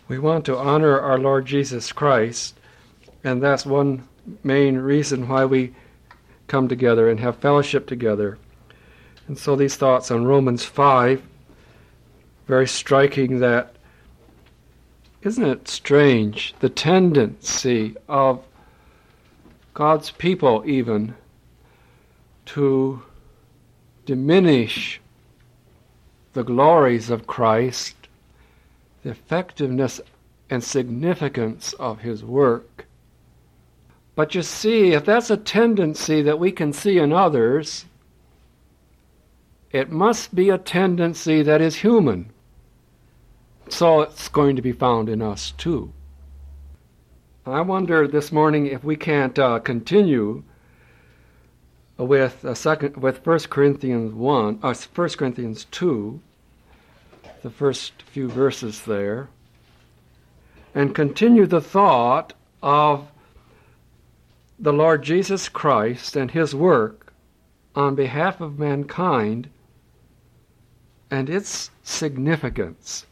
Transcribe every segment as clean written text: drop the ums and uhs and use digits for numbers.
We want to honor our Lord Jesus Christ, and that's one main reason why we come together and have fellowship together. And so these thoughts on Romans 5, very striking that, isn't it strange, the tendency of God's people even to diminish the glories of Christ, the effectiveness and significance of His work. But you see, if that's a tendency that we can see in others, it must be a tendency that is human. So it's going to be found in us too. I wonder this morning if we can't continue with 1 Corinthians 1 Corinthians 2, the first few verses there, and continue the thought of the Lord Jesus Christ and His work on behalf of mankind and its significance.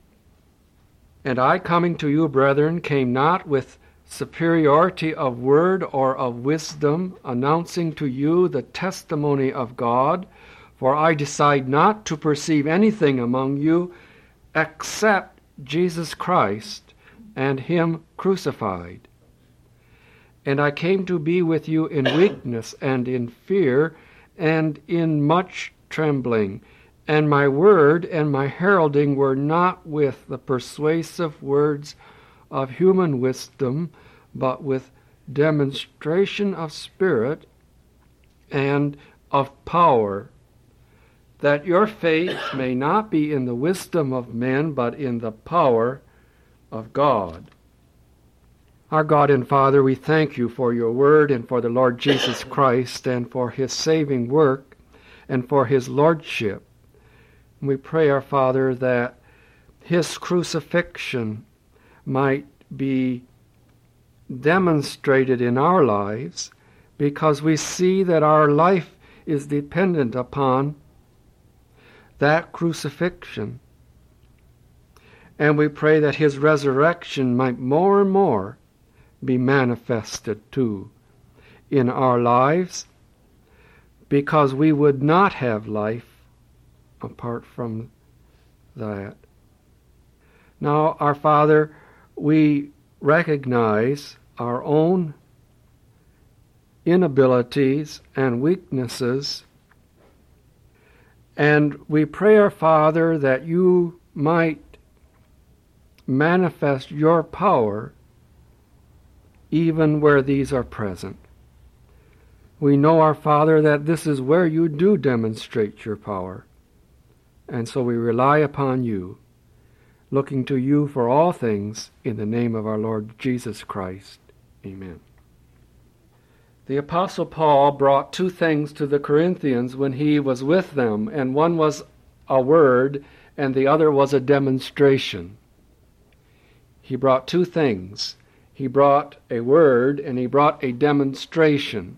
And I, coming to you, brethren, came not with superiority of word or of wisdom, announcing to you the testimony of God, for I decide not to perceive anything among you except Jesus Christ and Him crucified. And I came to be with you in weakness and in fear and in much trembling. And my word and my heralding were not with the persuasive words of human wisdom, but with demonstration of spirit and of power, that your faith may not be in the wisdom of men, but in the power of God. Our God and Father, we thank you for your word and for the Lord Jesus Christ and for His saving work and for His lordship. We pray, our Father, that His crucifixion might be demonstrated in our lives, because we see that our life is dependent upon that crucifixion. And we pray that His resurrection might more and more be manifested too in our lives, because we would not have life apart from that. Now, our Father, we recognize our own inabilities and weaknesses, and we pray, our Father, that you might manifest your power even where these are present. We know, our Father, that this is where you do demonstrate your power. And so we rely upon you, looking to you for all things in the name of our Lord Jesus Christ. Amen. The Apostle Paul brought two things to the Corinthians when he was with them, and one was a word and the other was a demonstration. He brought two things. He brought a word and he brought a demonstration.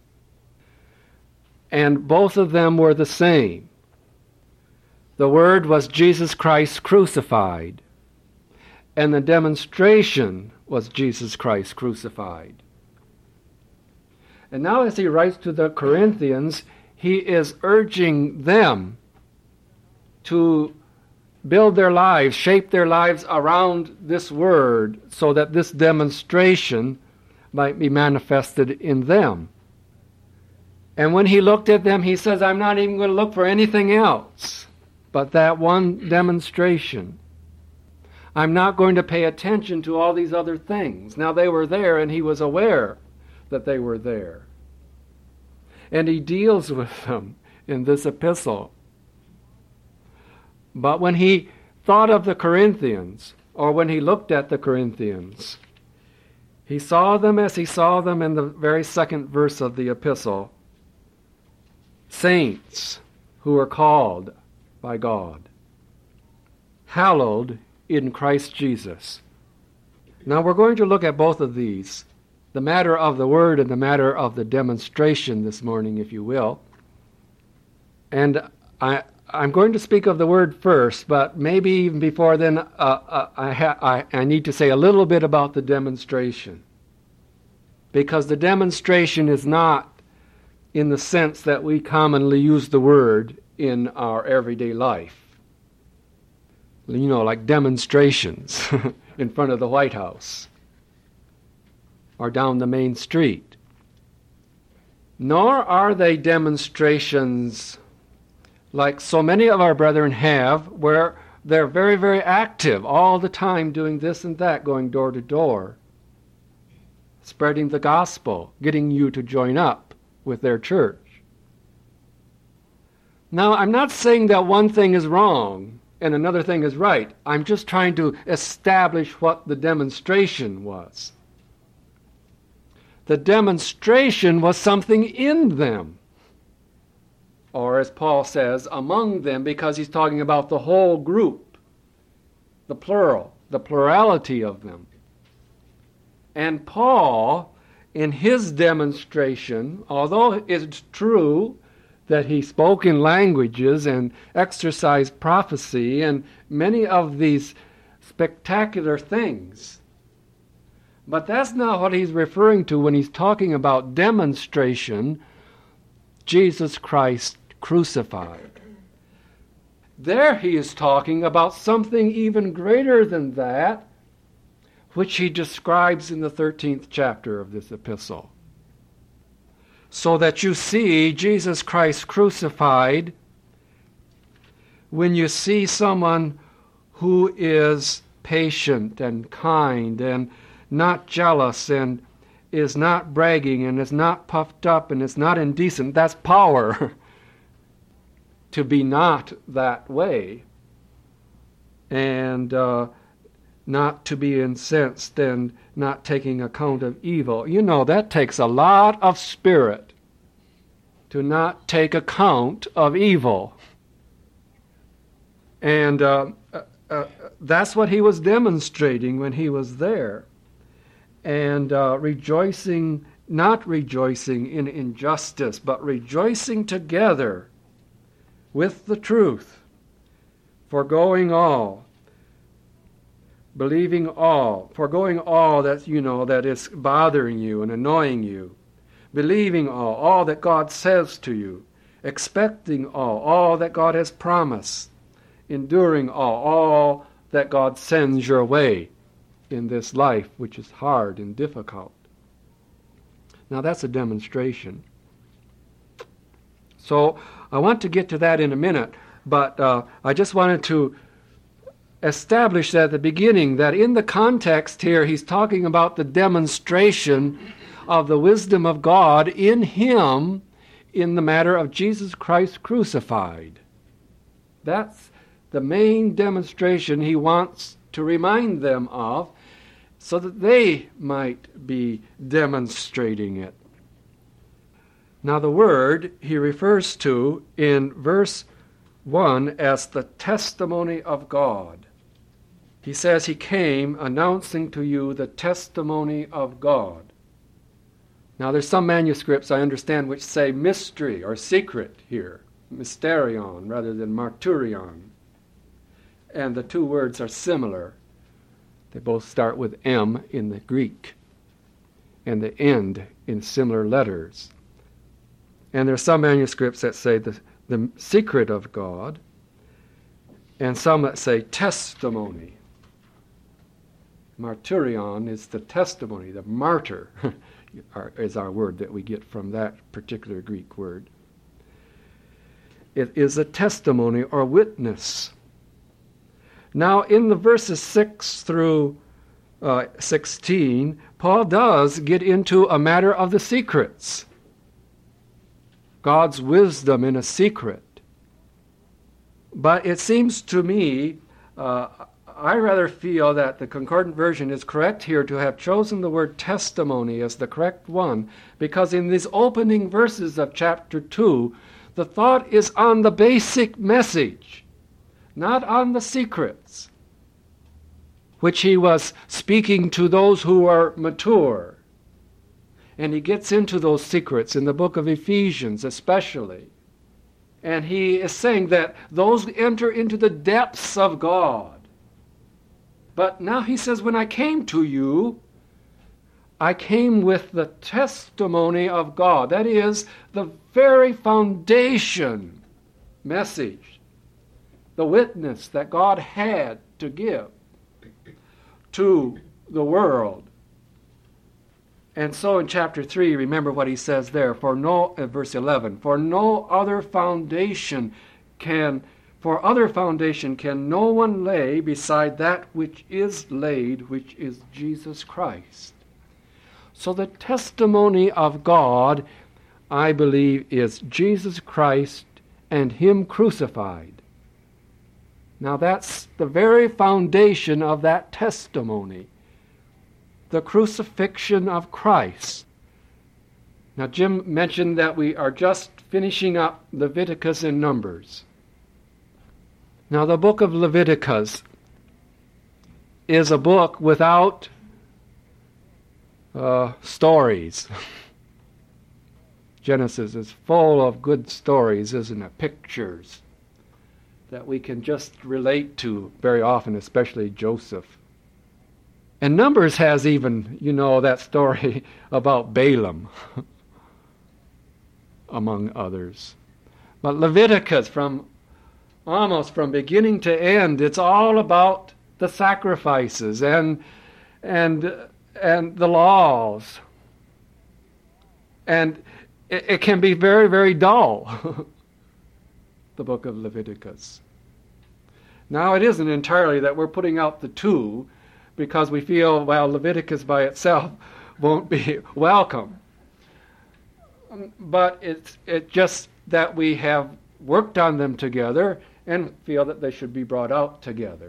And both of them were the same. The word was Jesus Christ crucified, and the demonstration was Jesus Christ crucified. And now as he writes to the Corinthians, he is urging them to build their lives, shape their lives around this word so that this demonstration might be manifested in them. And when he looked at them, he says, I'm not even going to look for anything else but that one demonstration. I'm not going to pay attention to all these other things. Now they were there, and he was aware that they were there. And he deals with them in this epistle. But when he thought of the Corinthians, or when he looked at the Corinthians, he saw them as he saw them in the very second verse of the epistle. Saints who are called by God, hallowed in Christ Jesus. Now we're going to look at both of these, the matter of the word and the matter of the demonstration this morning, if you will. And I'm going to speak of the word first, but maybe even before then, I need to say a little bit about the demonstration. Because the demonstration is not in the sense that we commonly use the word in our everyday life. You know, like demonstrations in front of the White House or down the main street. Nor are they demonstrations like so many of our brethren have, where they're very, very active all the time doing this and that, going door to door, spreading the gospel, getting you to join up with their church. Now, I'm not saying that one thing is wrong and another thing is right. I'm just trying to establish what the demonstration was. The demonstration was something in them. Or as Paul says, among them, because he's talking about the whole group, the plural, the plurality of them. And Paul, in his demonstration, although it's true that he spoke in languages and exercised prophecy and many of these spectacular things, but that's not what he's referring to when he's talking about demonstration, Jesus Christ crucified. There he is talking about something even greater than that, which he describes in the 13th chapter of this epistle. So that you see Jesus Christ crucified, when you see someone who is patient and kind and not jealous and is not bragging and is not puffed up and is not indecent, that's power. To be not that way, and not to be incensed and not taking account of evil. You know, that takes a lot of spirit to not take account of evil. And that's what he was demonstrating when he was there. And rejoicing, not rejoicing in injustice, but rejoicing together with the truth, foregoing all, believing all, foregoing all that you know that is bothering you and annoying you, believing all that God says to you, expecting all that God has promised, enduring all that God sends your way in this life, which is hard and difficult. Now that's a demonstration. So I want to get to that in a minute, but I just wanted to establish that at the beginning, that in the context here, he's talking about the demonstration of the wisdom of God in him in the matter of Jesus Christ crucified. That's the main demonstration he wants to remind them of, so that they might be demonstrating it. Now the word he refers to in verse 1 as the testimony of God. He says he came announcing to you the testimony of God. Now there's some manuscripts, I understand, which say mystery or secret here, mysterion rather than martyrion. And the two words are similar. They both start with M in the Greek and the end in similar letters. And there are some manuscripts that say the secret of God, and some that say testimony. Martyrion is the testimony, the martyr is our word that we get from that particular Greek word. It is a testimony or witness. Now in the verses 6 through 16, Paul does get into a matter of the secrets. God's wisdom in a secret. But it seems to me, I rather feel that the Concordant Version is correct here to have chosen the word testimony as the correct one, because in these opening verses of chapter 2, the thought is on the basic message, not on the secrets, which he was speaking to those who are mature. And he gets into those secrets in the book of Ephesians especially. And he is saying that those enter into the depths of God. But now he says, when I came to you, I came with the testimony of God. That is the very foundation message, the witness that God had to give to the world. And so in chapter 3, remember what he says there, verse 11, for other foundation can no one lay beside that which is laid, which is Jesus Christ. So the testimony of God, I believe, is Jesus Christ and Him crucified. Now that's the very foundation of that testimony, the crucifixion of Christ. Now Jim mentioned that we are just finishing up Leviticus and Numbers. Now the book of Leviticus is a book without stories. Genesis is full of good stories, isn't it? Pictures that we can just relate to very often, especially Joseph. And Numbers has even, that story about Balaam, among others. But Leviticus, almost from beginning to end, it's all about the sacrifices and the laws. And it can be very, very dull, the book of Leviticus. Now, it isn't entirely that we're putting out the two because we feel, Leviticus by itself won't be welcome. But it's just that we have worked on them together and feel that they should be brought out together.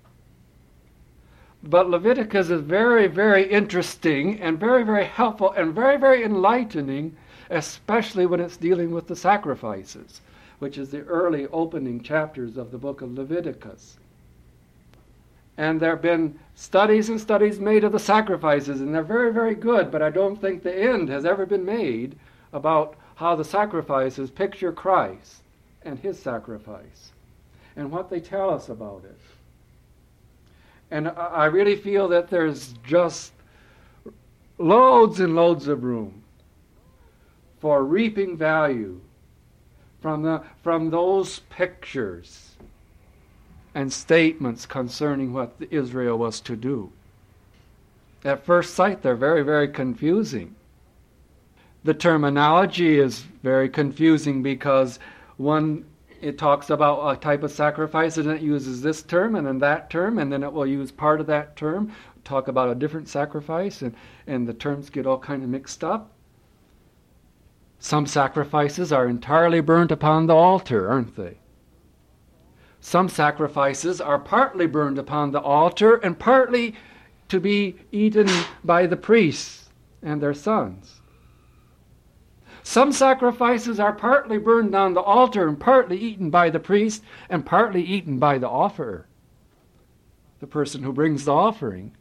But Leviticus is very, very interesting and very, very helpful and very, very enlightening, especially when it's dealing with the sacrifices, which is the early opening chapters of the book of Leviticus. And there have been studies and studies made of the sacrifices, and they're very, very good, but I don't think the end has ever been made about how the sacrifices picture Christ and His sacrifice and what they tell us about it. And I really feel that there's just loads and loads of room for reaping value from those pictures and statements concerning what Israel was to do. At first sight, they're very, very confusing. The terminology is very confusing because it talks about a type of sacrifice and it uses this term and then that term, and then it will use part of that term, talk about a different sacrifice, and the terms get all kind of mixed up. Some sacrifices are entirely burnt upon the altar, aren't they? Some sacrifices are partly burned upon the altar and partly to be eaten by the priests and their sons. Some sacrifices are partly burned on the altar and partly eaten by the priest and partly eaten by the offerer, the person who brings the offering.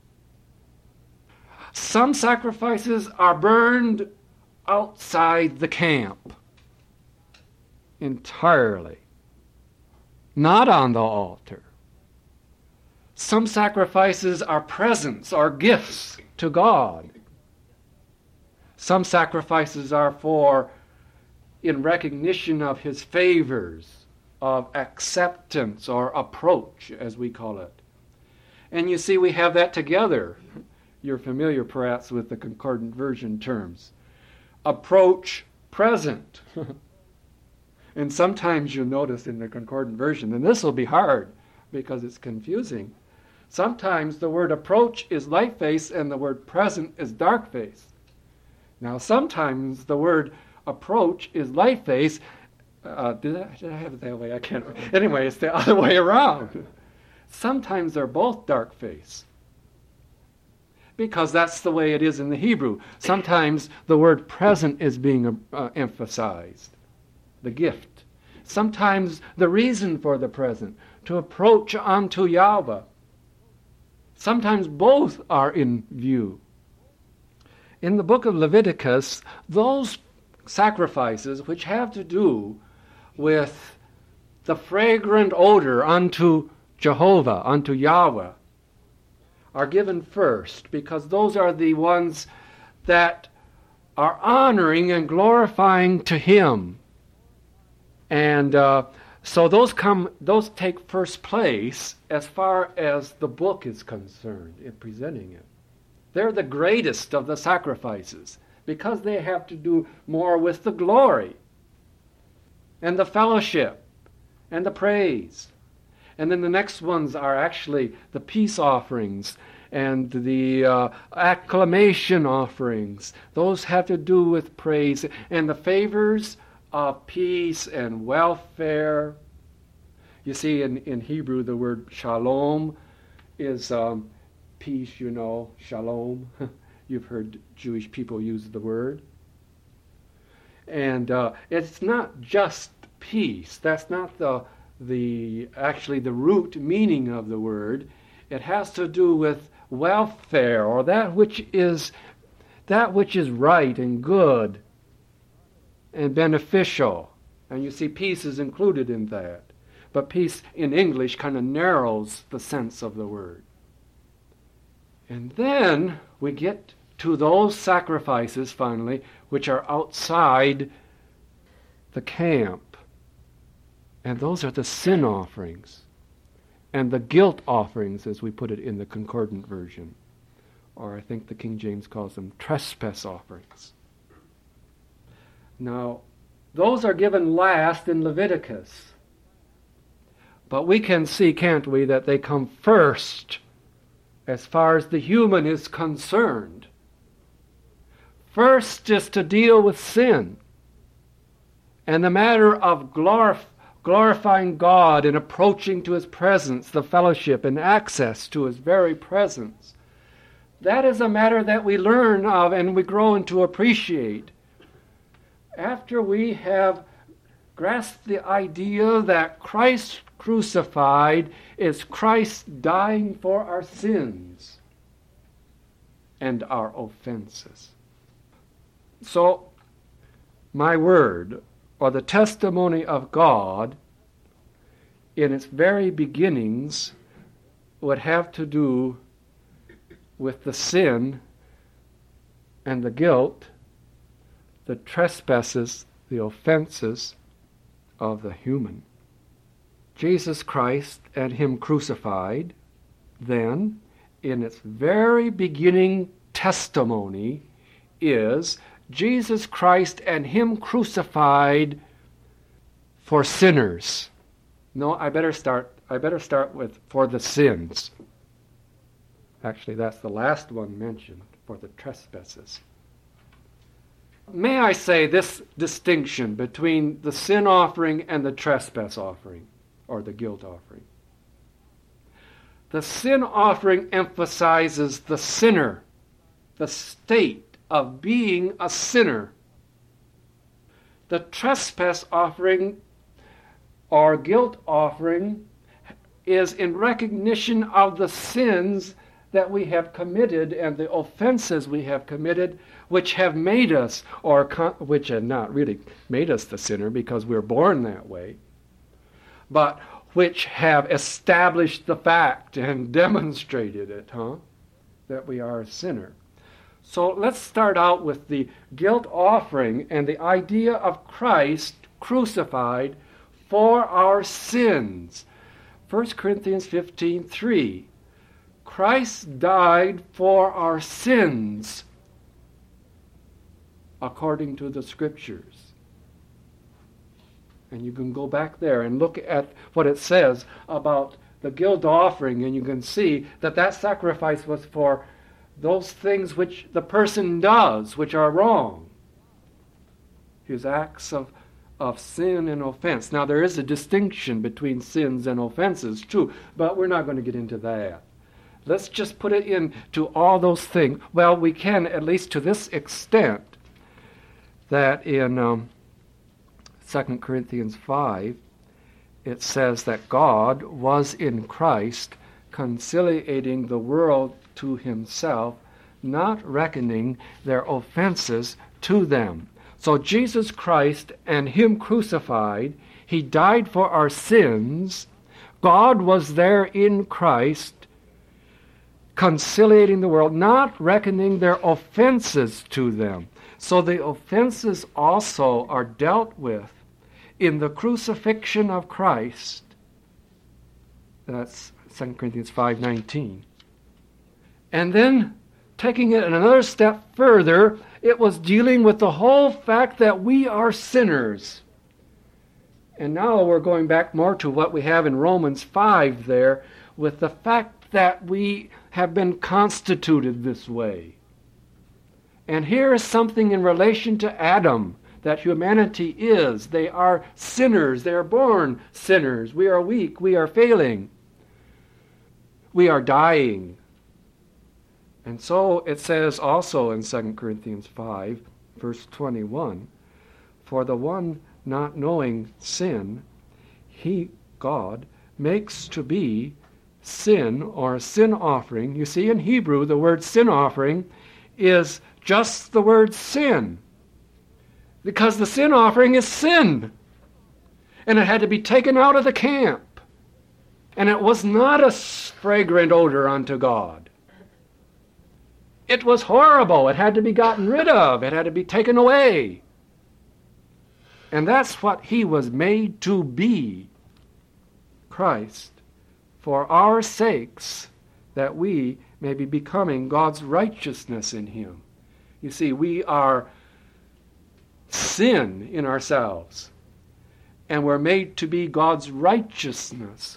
Some sacrifices are burned outside the camp entirely, not on the altar. Some sacrifices are presents or gifts to God. Some sacrifices are in recognition of His favors, of acceptance or approach, as we call it. And you see, we have that together. You're familiar, perhaps, with the Concordant Version terms. Approach, present. And sometimes you'll notice in the Concordant Version, and this will be hard because it's confusing, sometimes the word approach is light face and the word present is dark face. Now sometimes the word approach is light face. Did I have it that way? I can't. Anyway, it's the other way around. Sometimes they're both dark face, because that's the way it is in the Hebrew. Sometimes the word present is being emphasized, the gift. Sometimes the reason for the present, to approach unto Yahweh. Sometimes both are in view. In the book of Leviticus, those sacrifices which have to do with the fragrant odor unto Jehovah, unto Yahweh, are given first, because those are the ones that are honoring and glorifying to Him. And so those take first place as far as the book is concerned in presenting it. They're the greatest of the sacrifices because they have to do more with the glory and the fellowship and the praise. And then the next ones are actually the peace offerings and the acclamation offerings. Those have to do with praise. And the favors of peace and welfare. You see, in Hebrew, the word shalom is peace, shalom. You've heard Jewish people use the word. And it's not just peace. That's not actually the root meaning of the word. It has to do with welfare, or that which is right and good and beneficial. And you see, peace is included in that. But peace in English kind of narrows the sense of the word. And then we get to those sacrifices, finally, which are outside the camp. And those are the sin offerings and the guilt offerings, as we put it in the Concordant version. Or I think the King James calls them trespass offerings. Now, those are given last in Leviticus. But we can see, can't we, that they come first as far as the human is concerned. First is to deal with sin and the matter of glorifying God and approaching to His presence, the fellowship and access to His very presence. That is a matter that we learn of and we grow into appreciate after we have grasped the idea that Christ crucified is Christ dying for our sins and our offenses. So, my word, or the testimony of God, in its very beginnings, would have to do with the sin and the guilt, the trespasses, the offenses of the human. Jesus Christ and Him crucified, then, in its very beginning testimony, is Jesus Christ and Him crucified for sinners. No, I better start with for the sins. Actually, that's the last one mentioned, for the trespasses. May I say this distinction between the sin offering and the trespass offering, or the guilt offering. The sin offering emphasizes the sinner, the state of being a sinner. The trespass offering or guilt offering is in recognition of the sins that we have committed and the offenses we have committed, which have made us, or which have not really made us the sinner because we're born that way, but which have established the fact and demonstrated it, that we are a sinner. So let's start out with the guilt offering and the idea of Christ crucified for our sins. 1 Corinthians 15:3. Christ died for our sins according to the Scriptures. And you can go back there and look at what it says about the guilt offering, and you can see that that sacrifice was for those things which the person does, which are wrong. His acts of sin and offense. Now, there is a distinction between sins and offenses, too, but we're not going to get into that. Let's just put it into all those things. Well, we can, at least to this extent, that in 2 Corinthians 5, it says that God was in Christ conciliating the world to Himself, not reckoning their offenses to them. So Jesus Christ and Him crucified, He died for our sins. God was there in Christ, conciliating the world, not reckoning their offenses to them. So the offenses also are dealt with in the crucifixion of Christ. That's 2 Corinthians 5:19. And then, taking it another step further, it was dealing with the whole fact that we are sinners. And now we're going back more to what we have in Romans 5 there, with the fact that we have been constituted this way. And here is something in relation to Adam that humanity is. They are sinners. They are born sinners. We are weak. We are failing. We are dying. And so it says also in 2 Corinthians 5, verse 21, for the one not knowing sin, he, God, makes to be sin or sin offering. You see, in Hebrew, the word sin offering is just the word sin, because the sin offering is sin, and it had to be taken out of the camp, and it was not a fragrant odor unto God. It was horrible. It had to be gotten rid of. It had to be taken away. And that's what he was made to be, Christ, for our sakes, that we may be becoming God's righteousness in him. You see, we are sin in ourselves, and we're made to be God's righteousness.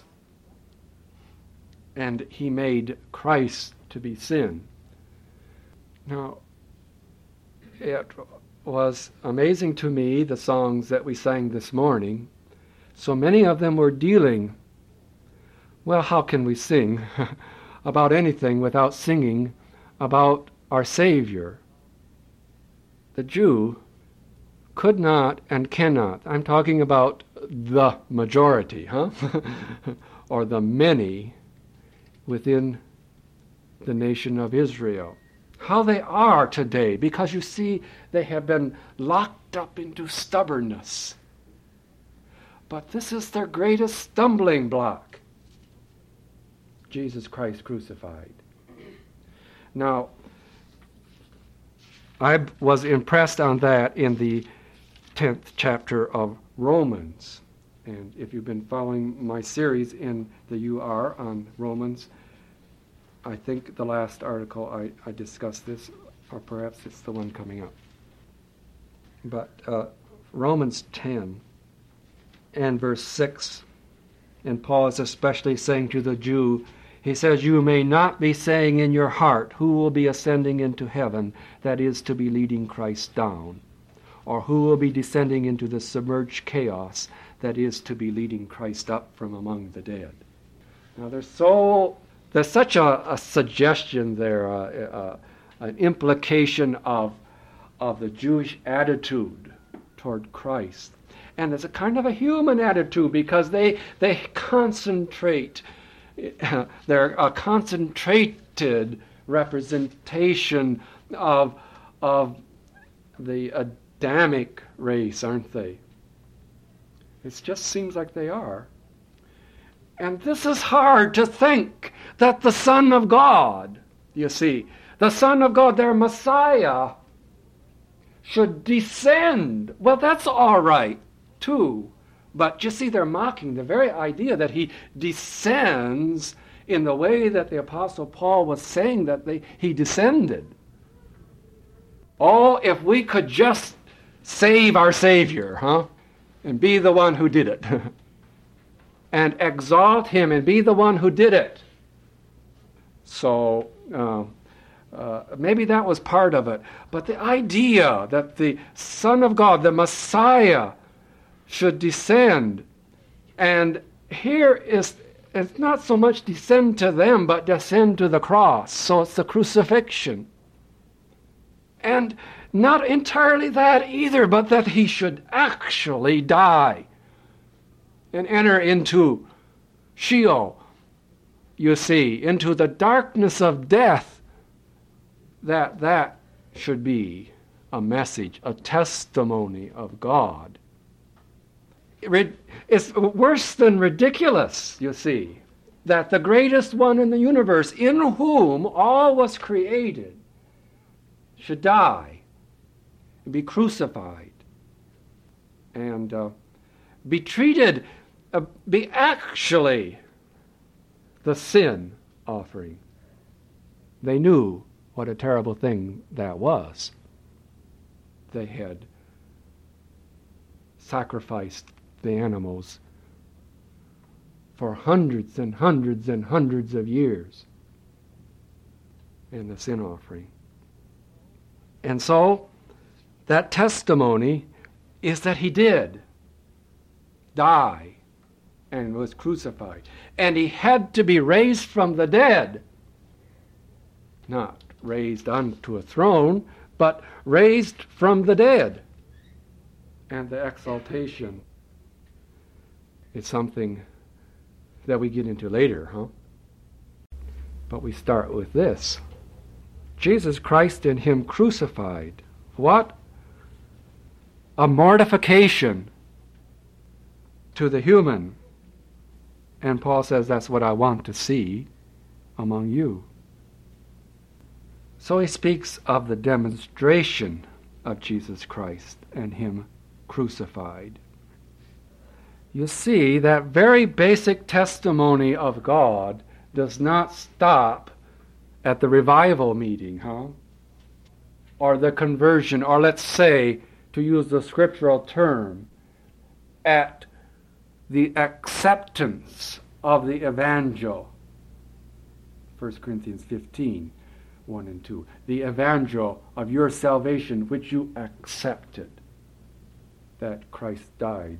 And he made Christ to be sin. Now, it was amazing to me, the songs that we sang this morning. So many of them were dealing, well, how can we sing about anything without singing about our Savior? The Jew could not and cannot, I'm talking about the majority, or the many within the nation of Israel. How they are today, because you see, they have been locked up into stubbornness. But this is their greatest stumbling block. Jesus Christ crucified. Now, I was impressed on that in the 10th chapter of Romans. And if you've been following my series in the UR on Romans, I think the last article I discussed this, or perhaps it's the one coming up. But Romans 10 and verse 6, and Paul is especially saying to the Jew, he says, you may not be saying in your heart, who will be ascending into heaven, that is to be leading Christ down, or who will be descending into the submerged chaos, that is to be leading Christ up from among the dead. Now there's such a suggestion there, an implication of the Jewish attitude toward Christ. And it's a kind of a human attitude, because they concentrate, they're a concentrated representation of the Adamic race, aren't they? It just seems like they are. And this is hard to think that the Son of God, you see, the Son of God, their Messiah, should descend. Well, that's all right, too. But you see, they're mocking the very idea that he descends in the way that the Apostle Paul was saying that he descended. Oh, if we could just save our Savior, and be the one who did it. And exalt him and be the one who did it. So maybe that was part of it. But the idea that the Son of God, the Messiah, should descend, and here it's not so much descend to them, but descend to the cross. So it's the crucifixion. And not entirely that either, but that he should actually die and enter into Sheol, you see, into the darkness of death, that should be a message, a testimony of God. it's worse than ridiculous, you see, that the greatest one in the universe, in whom all was created, should die, be crucified, and be treated, be actually the sin offering. They knew what a terrible thing that was. They had sacrificed the animals for hundreds and hundreds and hundreds of years in the sin offering. And so, that testimony is that he did die and was crucified. And he had to be raised from the dead. Not raised unto a throne, but raised from the dead. And the exaltation is something that we get into later, But we start with this. Jesus Christ and him crucified. What a mortification to the human. And Paul says that's what I want to see among you. So he speaks of the demonstration of Jesus Christ and him crucified. You see, that very basic testimony of God does not stop at the revival meeting, or the conversion, or let's say, to use the scriptural term, at the acceptance of the evangel. 1 Corinthians 15, 1 and 2. The evangel of your salvation, which you accepted, that Christ died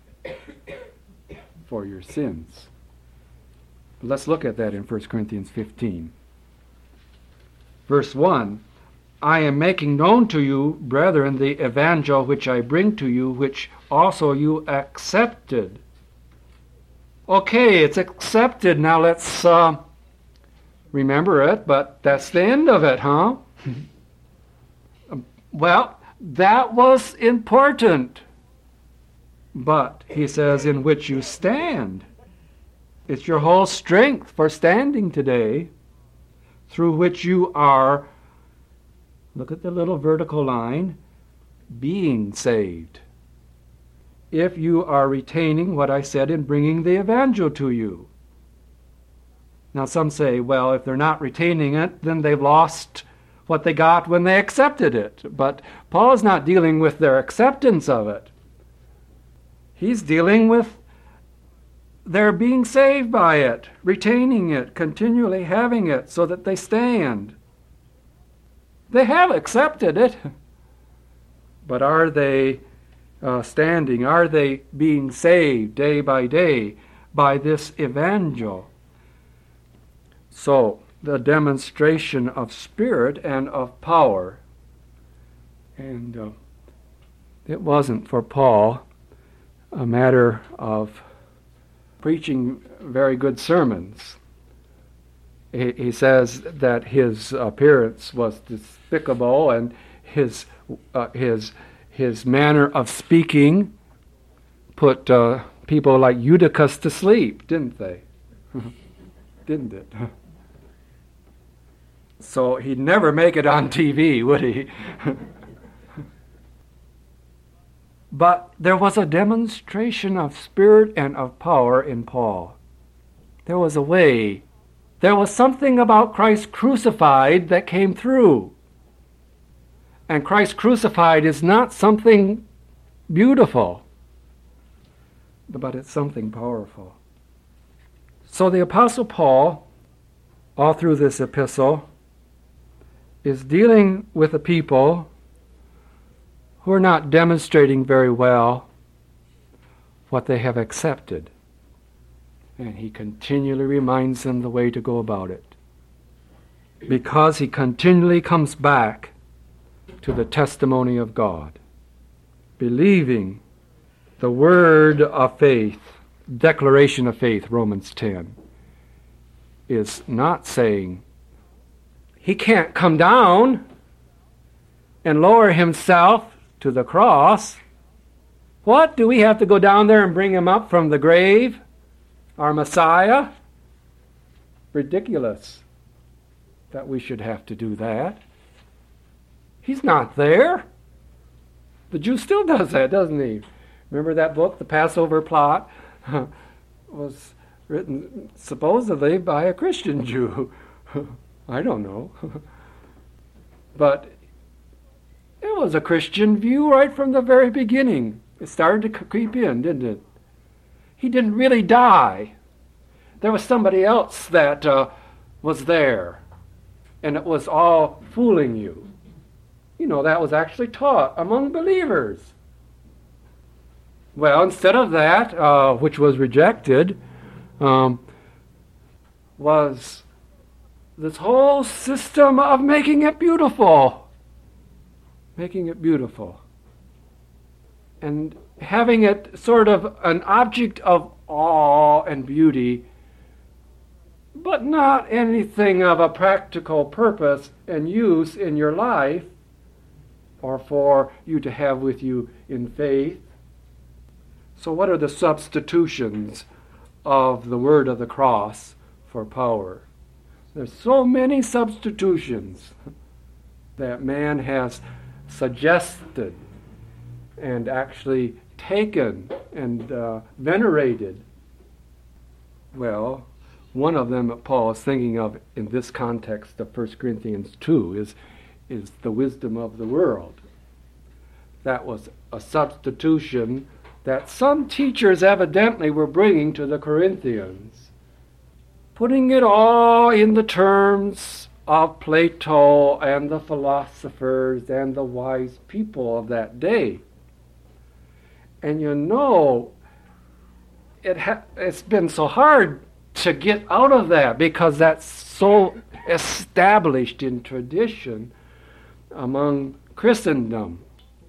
for your sins. Let's look at that in 1 Corinthians 15. Verse 1, I am making known to you, brethren, the evangel which I bring to you, which also you accepted. Okay, it's accepted. Now let's remember it, but that's the end of it, Well, that was important. But, he says, in which you stand. It's your whole strength for standing today, through which you are, look at the little vertical line, being saved. If you are retaining what I said in bringing the evangel to you. Now some say, well, if they're not retaining it, then they've lost what they got when they accepted it. But Paul's not dealing with their acceptance of it. He's dealing with their being saved by it, retaining it, continually having it so that they stand. They have accepted it. But are they standing? Are they being saved day by day by this evangel? So, the demonstration of spirit and of power. And it wasn't for Paul a matter of preaching very good sermons. He says that his appearance was despicable, and his manner of speaking put people like Eutychus to sleep, didn't they? Didn't it? So he'd never make it on TV, would he? But there was a demonstration of spirit and of power in Paul. There was a way. There was something about Christ crucified that came through. And Christ crucified is not something beautiful, but it's something powerful. So the Apostle Paul, all through this epistle, is dealing with a people who are not demonstrating very well what they have accepted. And he continually reminds them the way to go about it. Because he continually comes back to the testimony of God. Believing the word of faith, declaration of faith, Romans 10, is not saying he can't come down and lower himself to the cross What? Do we have to go down there and bring him up from the grave? Our Messiah? Ridiculous that we should have to do that. He's not there. The Jew still does that, doesn't he? Remember that book, The Passover Plot? Was written supposedly by a Christian Jew. I don't know. But it was a Christian view right from the very beginning. It started to creep in, didn't it? He didn't really die. There was somebody else that was there. And it was all fooling you. You know, that was actually taught among believers. Well, instead of that, which was rejected, was this whole system of making it beautiful. Making it beautiful. And having it sort of an object of awe and beauty, but not anything of a practical purpose and use in your life, or for you to have with you in faith. So what are the substitutions of the word of the cross for power? There's so many substitutions that man has suggested and actually taken and venerated. Well, one of them that Paul is thinking of in this context of 1 Corinthians 2 is the wisdom of the world. That was a substitution that some teachers evidently were bringing to the Corinthians, putting it all in the terms of Plato and the philosophers and the wise people of that day. And you know, it's been so hard to get out of that because that's so established in tradition among Christendom.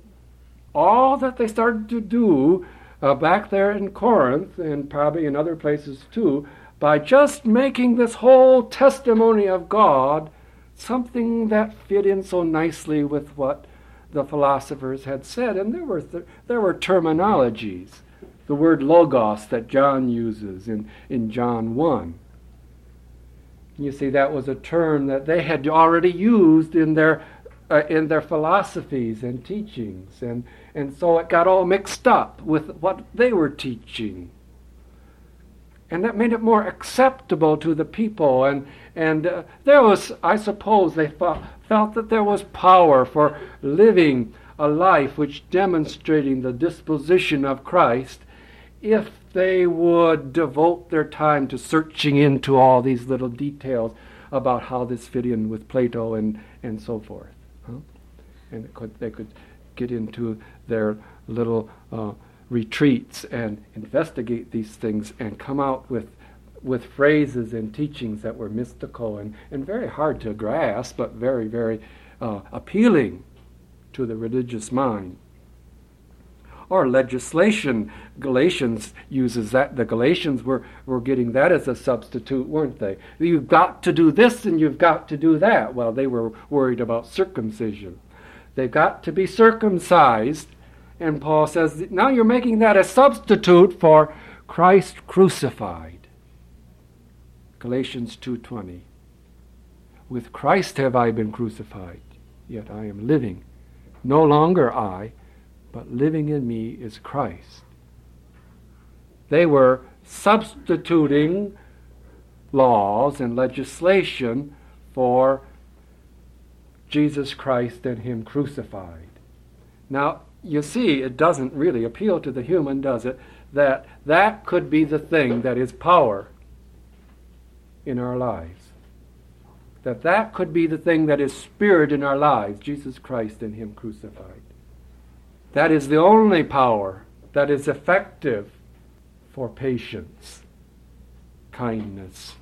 All that they started to do back there in Corinth and probably in other places too, by just making this whole testimony of God something that fit in so nicely with what the philosophers had said. And there were terminologies. The word logos that John uses in John 1. You see, that was a term that they had already used in their philosophies and teachings. And so it got all mixed up with what they were teaching. And that made it more acceptable to the people. And there was, I suppose, they felt that there was power for living a life which demonstrating the disposition of Christ if they would devote their time to searching into all these little details about how this fit in with Plato and so forth. And they could get into their little retreats and investigate these things and come out with phrases and teachings that were mystical and very hard to grasp, but very, very appealing to the religious mind. Or legislation. Galatians uses that. The Galatians were getting that as a substitute, weren't they? You've got to do this and you've got to do that. Well, they were worried about circumcision. They've got to be circumcised. And Paul says, now you're making that a substitute for Christ crucified. Galatians 2:20. With Christ have I been crucified, yet I am living. No longer I, but living in me is Christ. They were substituting laws and legislation for Jesus Christ and Him crucified. Now, you see, it doesn't really appeal to the human, does it? That could be the thing that is power in our lives. That could be the thing that is spirit in our lives, Jesus Christ and Him crucified. That is the only power that is effective for patience, kindness,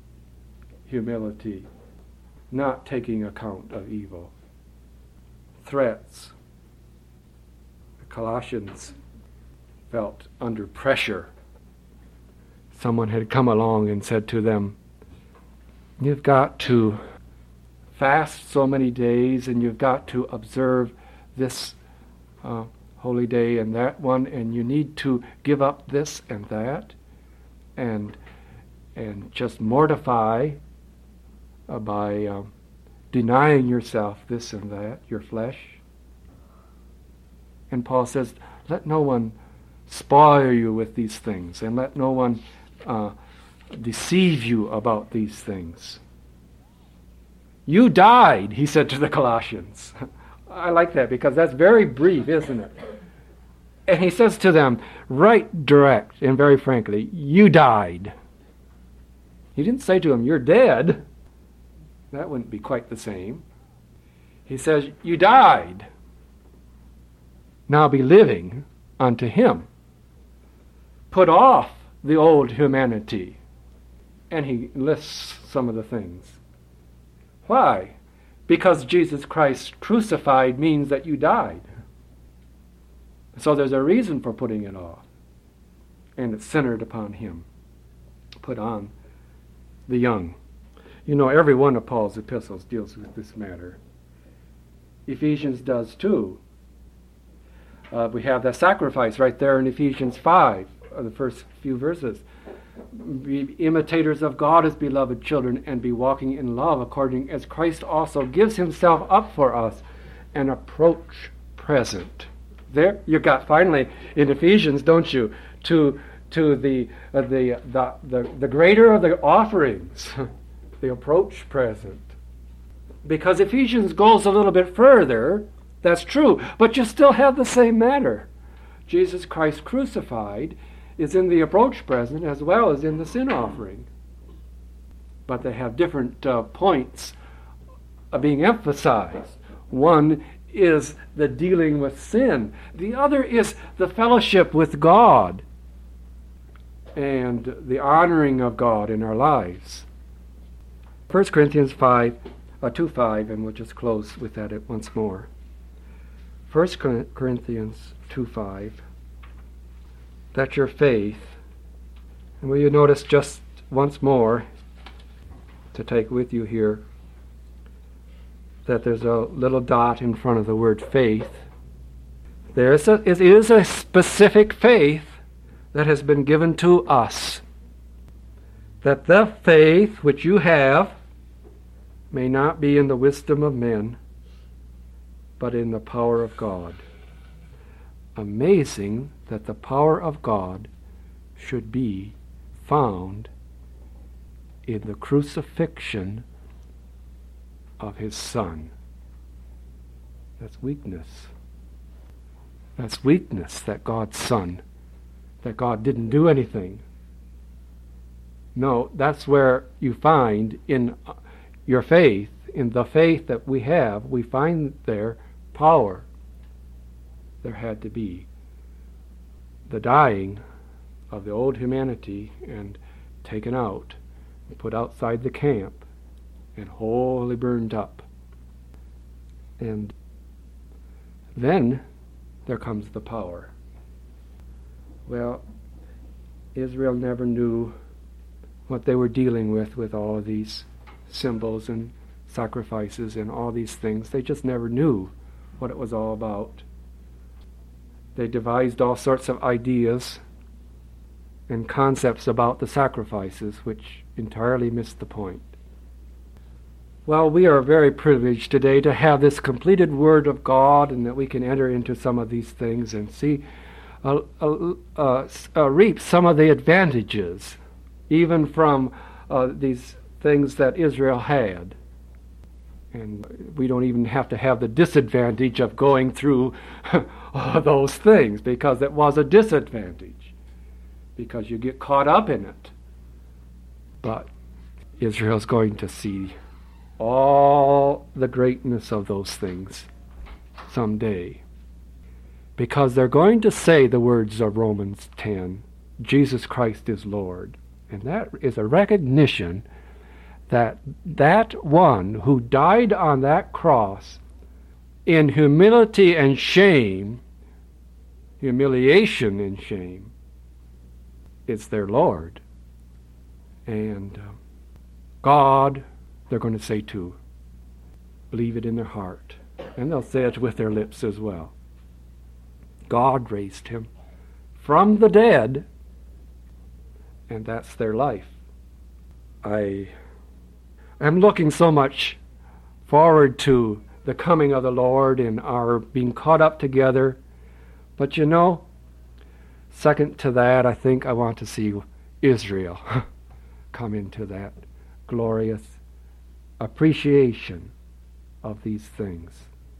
humility, not taking account of evil, threats. The Colossians felt under pressure. Someone had come along and said to them, you've got to fast so many days and you've got to observe this holy day and that one, and you need to give up this and that, and just mortify by denying yourself this and that, your flesh. And Paul says, let no one spoil you with these things, and let no one deceive you about these things. You died, he said to the Colossians. I like that because that's very brief, isn't it? And he says to them, right direct and very frankly, you died. He didn't say to them, you're dead. That wouldn't be quite the same. He says, you died. Now be living unto him. Put off the old humanity. And he lists some of the things. Why? Because Jesus Christ crucified means that you died. So there's a reason for putting it off. And it's centered upon him. Put on the young. You know, every one of Paul's epistles deals with this matter. Ephesians does too. We have that sacrifice right there in Ephesians 5, the first few verses. Be imitators of God as beloved children, and be walking in love according as Christ also gives himself up for us, an approach present. There you got finally in Ephesians, don't you, to the greater of the offerings, the approach present. Because Ephesians goes a little bit further, that's true, but you still have the same matter. Jesus Christ crucified is in the approach present as well as in the sin offering. But they have different points being emphasized. One is the dealing with sin. The other is the fellowship with God and the honoring of God in our lives. 1 Corinthians 2:5, and we'll just close with that once more. 1 Corinthians 2:5. That your faith, and will you notice just once more to take with you here that there's a little dot in front of the word faith. It is a specific faith that has been given to us. That the faith which you have may not be in the wisdom of men, but in the power of God. Amazing that the power of God should be found in the crucifixion of his Son. That's weakness. That's weakness, that God's Son, that God didn't do anything. No, that's where you find in your faith, in the faith that we have, we find there power. There had to be the dying of the old humanity and taken out, and put outside the camp, and wholly burned up. And then there comes the power. Well, Israel never knew what they were dealing with all of these symbols and sacrifices and all these things. They just never knew what it was all about. They devised all sorts of ideas and concepts about the sacrifices which entirely missed the point. Well, we are very privileged today to have this completed Word of God, and that we can enter into some of these things and see, reap some of the advantages, even from these things that Israel had. And we don't even have to have the disadvantage of going through those things, because it was a disadvantage, because you get caught up in it. But Israel's going to see all the greatness of those things someday, because they're going to say the words of Romans 10, Jesus Christ is Lord. And that is a recognition that that one who died on that cross in humility and shame, humiliation and shame, is their Lord. And God, they're going to say too, believe it in their heart. And they'll say it with their lips as well. God raised him from the dead, and that's their life. I am looking so much forward to the coming of the Lord and our being caught up together. But you know, second to that, I think I want to see Israel come into that glorious appreciation of these things.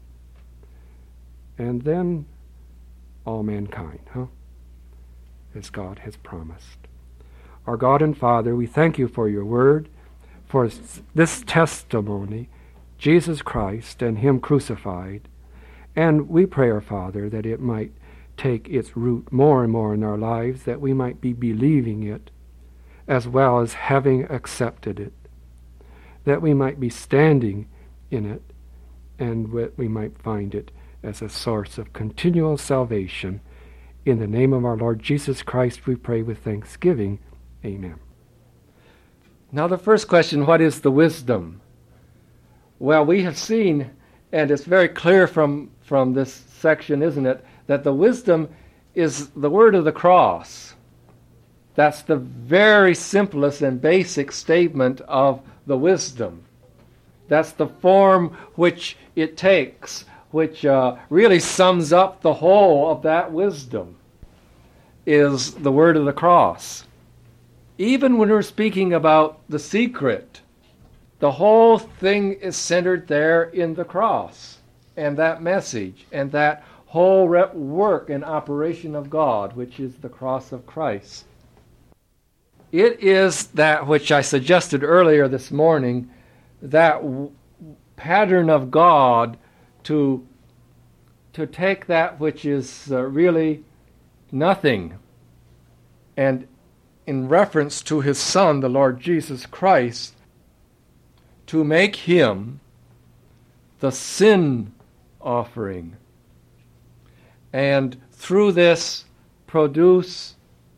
And then all mankind, as God has promised. Our God and Father, we thank you for your word, for this testimony, Jesus Christ and him crucified. And we pray, our Father, that it might take its root more and more in our lives, that we might be believing it as well as having accepted it, that we might be standing in it, and we might find it as a source of continual salvation. In the name of our Lord Jesus Christ, we pray with thanksgiving. Amen. Now the first question, what is the wisdom? Well, we have seen, and it's very clear from this section, isn't it, that the wisdom is the word of the cross. That's the very simplest and basic statement of the wisdom. That's the form which it takes, which really sums up the whole of that wisdom, is the word of the cross. Even when we're speaking about the secret, the whole thing is centered there in the cross and that message and that whole work and operation of God, which is the cross of Christ. It is that which I suggested earlier this morning, that pattern of God to take that which is really nothing, and in reference to his Son, the Lord Jesus Christ, to make him the sin offering, and through this produce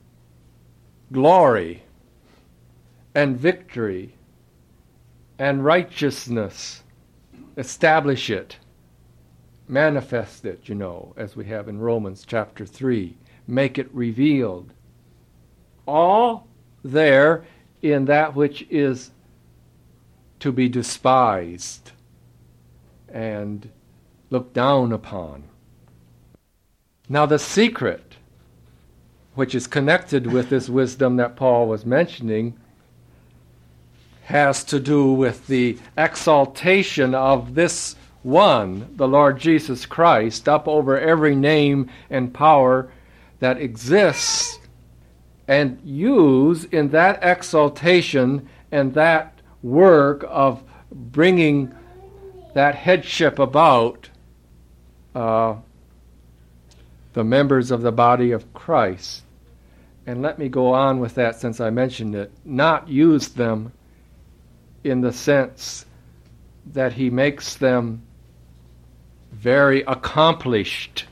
glory and victory and righteousness, establish it, manifest it, as we have in Romans chapter 3, make it revealed. All there in that which is to be despised and looked down upon. Now the secret, which is connected with this wisdom that Paul was mentioning, has to do with the exaltation of this one, the Lord Jesus Christ, up over every name and power that exists, and use in that exaltation and that work of bringing that headship about the members of the body of Christ. And let me go on with that since I mentioned it. Not use them in the sense that he makes them very accomplished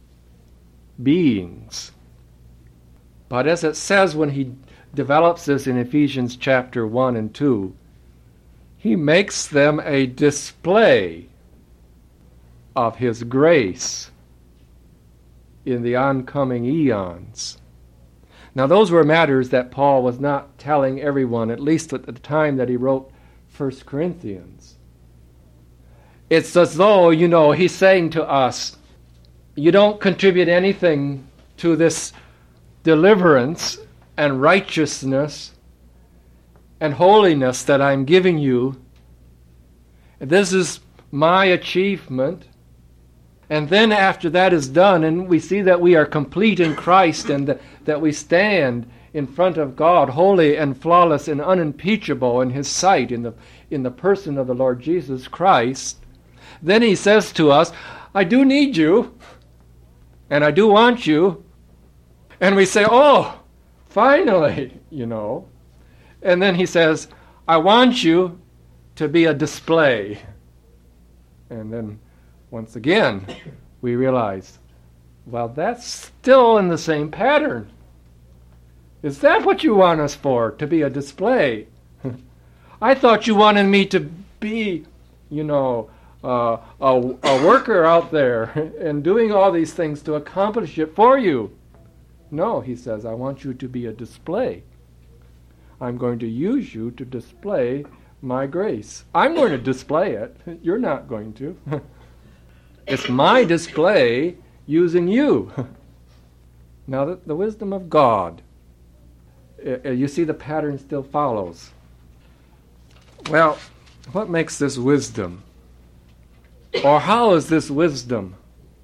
beings. But as it says when he develops this in Ephesians chapter 1 and 2, he makes them a display of his grace in the oncoming eons. Now those were matters that Paul was not telling everyone, at least at the time that he wrote 1 Corinthians. It's as though, he's saying to us, you don't contribute anything to this deliverance and righteousness and holiness that I'm giving you. This is my achievement. And then after that is done, and we see that we are complete in Christ, and that we stand in front of God, holy and flawless and unimpeachable in his sight, in the person of the Lord Jesus Christ, then he says to us, I do need you, and I do want you. And we say, oh, finally, And then he says, I want you to be a display. And then once again, we realize, well, that's still in the same pattern. Is that what you want us for, to be a display? I thought you wanted me to be, a worker out there and doing all these things to accomplish it for you. No, he says, I want you to be a display. I'm going to use you to display my grace. I'm going to display it. You're not going to. It's my display using you. Now, the wisdom of God, you see the pattern still follows. Well, what makes this wisdom? Or how is this wisdom?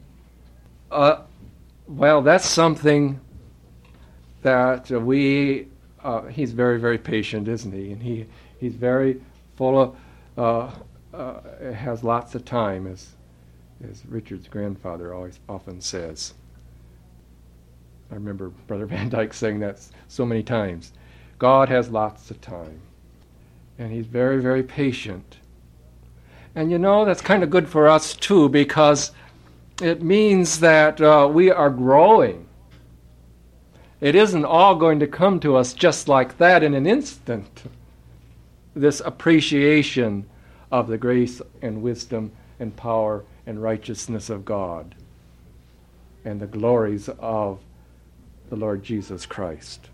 Well, that's something that he's very, very patient, isn't he? And he's very full of, has lots of time, as Richard's grandfather often says. I remember Brother Van Dyke saying that so many times. God has lots of time. And he's very, very patient. And that's kind of good for us too, because it means that we are growing. It isn't all going to come to us just like that in an instant. This appreciation of the grace and wisdom and power and righteousness of God and the glories of the Lord Jesus Christ.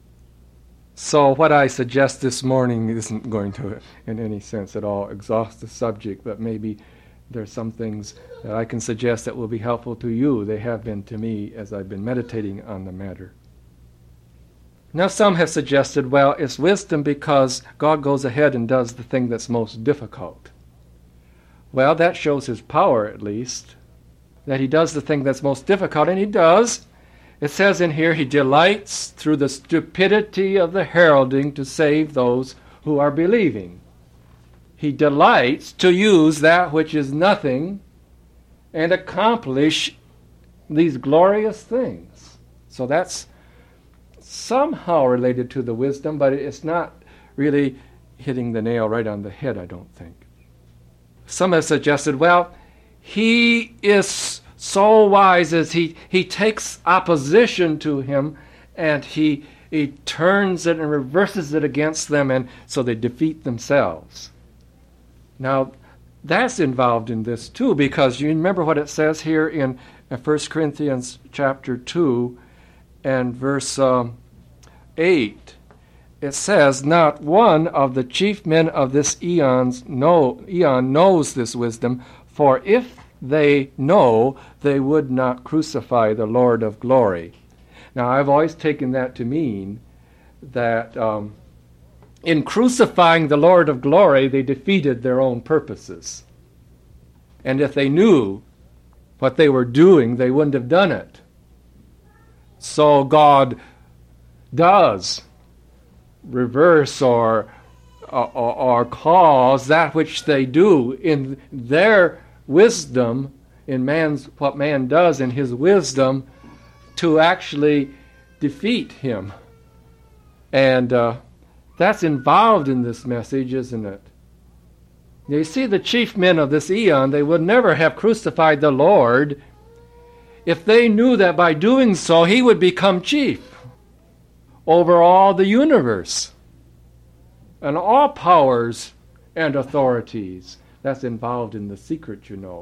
So what I suggest this morning isn't going to, in any sense at all, exhaust the subject, but maybe there's some things that I can suggest that will be helpful to you. They have been to me as I've been meditating on the matter. Now some have suggested, well, it's wisdom because God goes ahead and does the thing that's most difficult. Well, that shows his power, at least, that he does the thing that's most difficult, and he does. It says in here, he delights through the stupidity of the heralding to save those who are believing. He delights to use that which is nothing and accomplish these glorious things. So that's somehow related to the wisdom, but it's not really hitting the nail right on the head, I don't think. Some have suggested, well, he is so wise as he takes opposition to him and he turns it and reverses it against them, and so they defeat themselves. Now, that's involved in this too, because you remember what it says here in 1 Corinthians chapter 2 and verse 8. It says, not one of the chief men of this eon knows this wisdom, for if they know, they would not crucify the Lord of glory. Now, I've always taken that to mean that in crucifying the Lord of glory, they defeated their own purposes. And if they knew what they were doing, they wouldn't have done it. So God does reverse or cause that which they do in their wisdom, in what man does in his wisdom, to actually defeat him. And that's involved in this message, isn't it? You see, the chief men of this eon, they would never have crucified the Lord if they knew that by doing so he would become chief over all the universe and all powers and authorities. That's involved in the secret,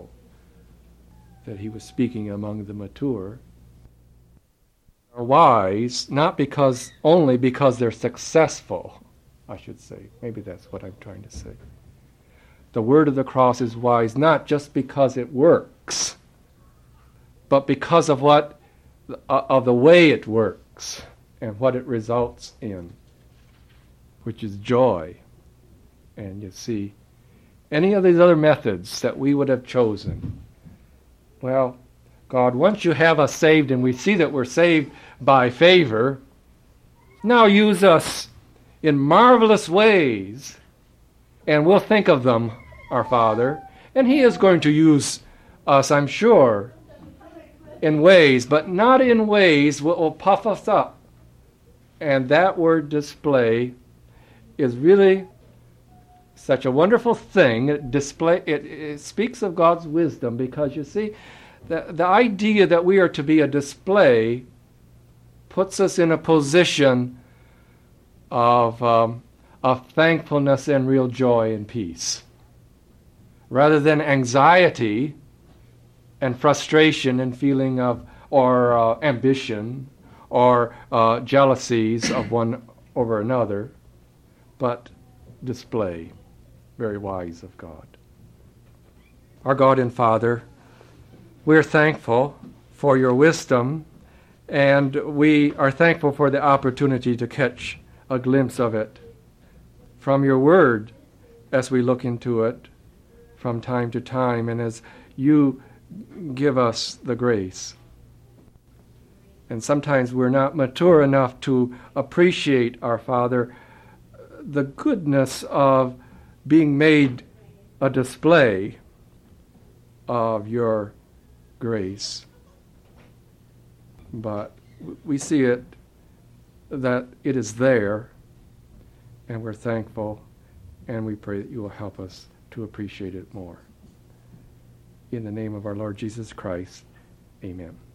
that he was speaking among the mature. Are wise, not only because they're successful, I should say. Maybe that's what I'm trying to say. The word of the cross is wise not just because it works, but because of the way it works and what it results in, which is joy. And you see, any of these other methods that we would have chosen, well, God, once you have us saved and we see that we're saved by favor, now use us in marvelous ways, and we'll think of them, our Father, and he is going to use us, I'm sure, in ways, but not in ways that will puff us up. And that word display is really such a wonderful thing. It speaks of God's wisdom, because you see, the idea that we are to be a display puts us in a position of thankfulness and real joy and peace, rather than anxiety and frustration and feeling of, or ambition, or jealousies of one over another, but display. Very wise of God. Our God and Father, we're thankful for your wisdom, and we are thankful for the opportunity to catch a glimpse of it from your word as we look into it from time to time, and as you give us the grace. And sometimes we're not mature enough to appreciate, our Father, the goodness of being made a display of your grace. But we see it, that it is there, and we're thankful, and we pray that you will help us to appreciate it more. In the name of our Lord Jesus Christ, amen.